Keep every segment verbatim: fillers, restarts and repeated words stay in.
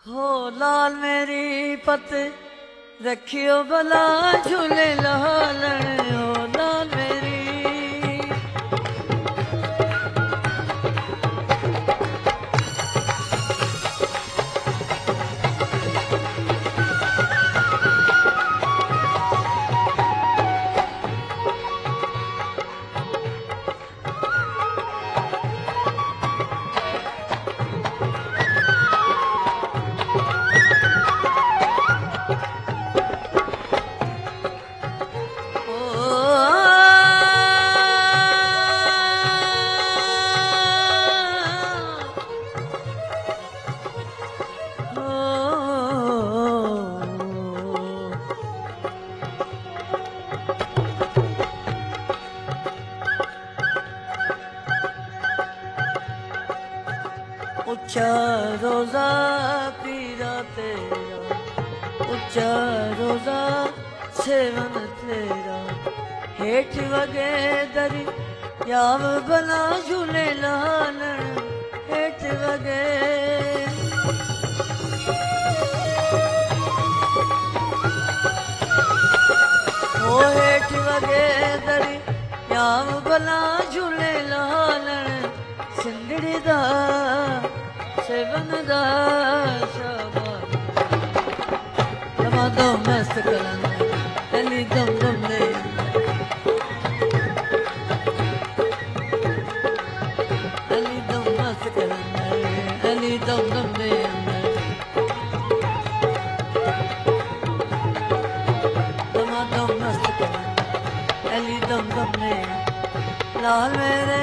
हो लाल मेरी पत रखियो भला झूले लालन हो लाल मेरी ऊंचा रोजा पीरा तेरा ऊंचा रोजा सेवन तेरा हेठ वगे दरी याव बना झूले लालन हेठ वगे ओ हेठ वगे दरी याव बना झूले लालन सिंधड़ी दा सेवन दा शाबाश दम मस्त करन अली दम दम ने अली दम मस्त करन अली दम दम ने दम दम मस्त करन अली दम दम ने लाल मेरे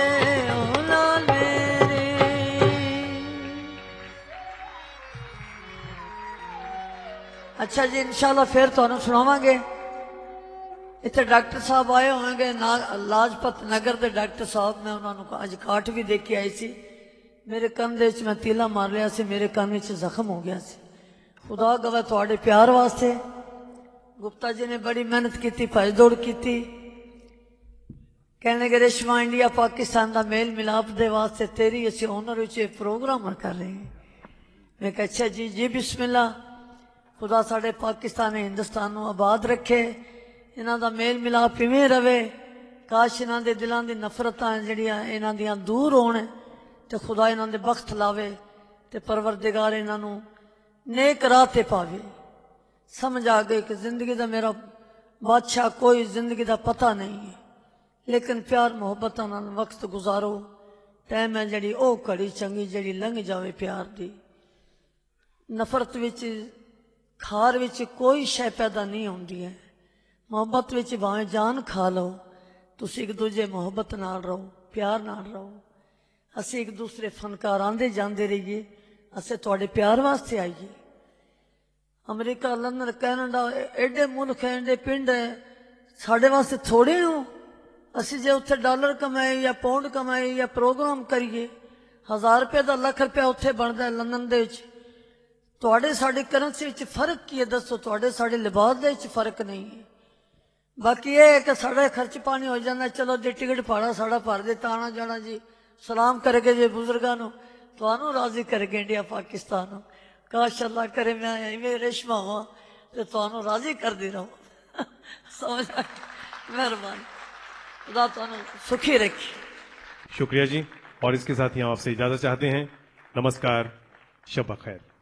अच्छा जी इंशाल्लाह फिर तुहानू सुनावांगे। इतने डॉक्टर साहब आए होंगे लाजपत नगर के डॉक्टर साहब मैं उन्होंने अज काट भी देख के आई सी मेरे कंध मैं तीला मार लिया सी मेरे कान में जख्म हो गया सी खुदा गवा थोड़े प्यार वास्ते गुप्ता जी ने बड़ी मेहनत की भज दौड़ की कहने के रेशमा इंडिया पाकिस्तान का मेल मिलाप के वास्ते तेरी असी ओनर प्रोग्राम कर रहे हैं। मैं कहा अच्छा जी जी बिस्मिल्ला खुदा साढ़े पाकिस्तान हिंदुस्तान आबाद रखे इन्हों का मेल मिलाप इवें रवे काश इन्हों के दिलों की नफरत जड़ियाँ इन्हों दियाँ दूर होने तो खुदा इन्हों के बख्त लावे तो परवरदिगार इन्हों नेक राह ते पावे। समझ आ गई कि जिंदगी का मेरा बादशाह कोई जिंदगी का पता नहीं है लेकिन प्यार मुहब्बत वक्त गुजारो टाइम है जी ओ घड़ी चंगी जी लंघ जाए प्यार की नफरत विच खार विच कोई शै पैदा नहीं होती है मुहब्बत विच भावें जान खा लो तुसी एक दूजे मुहब्बत नाल रहो प्यार नाल रहो। असी एक दूसरे फनकार आंदे जाते रहिए असें तुहाडे प्यार वास्ते आईए। अमरीका लंदन कैनेडा एडे मुल्क हैं एडे पिंड है साढ़े वास्ते थोड़े हो असी जे उत्थे डॉलर कमाए या पाउंड कमाए या प्रोग्राम करिए हज़ार रुपये का लख रुपया उत्थे बनता है लंदन दे विच तुहाडे साडी करंसी विच फर्क की है दसो तुहाडे साडे लिबास दे विच फर्क नहीं है। बाकी ये है कि साढ़ा खर्च पानी हो जाता चलो जी टिकट भाड़ा साढ़ा भर दे आना जाना जी सलाम करके जी बुजुर्गों को तुहानू राजी करके इंडिया पाकिस्तान काश अल्लाह करे मैं इवें रेशमा हुआ तो तुहानू राजी कर दी रहूँ समझ मेहरबानी खुदा तुहानू सुखी रखी। शुक्रिया जी और इसके साथ ही हम आपसे इजाजत चाहते हैं। नमस्कार शब खैर।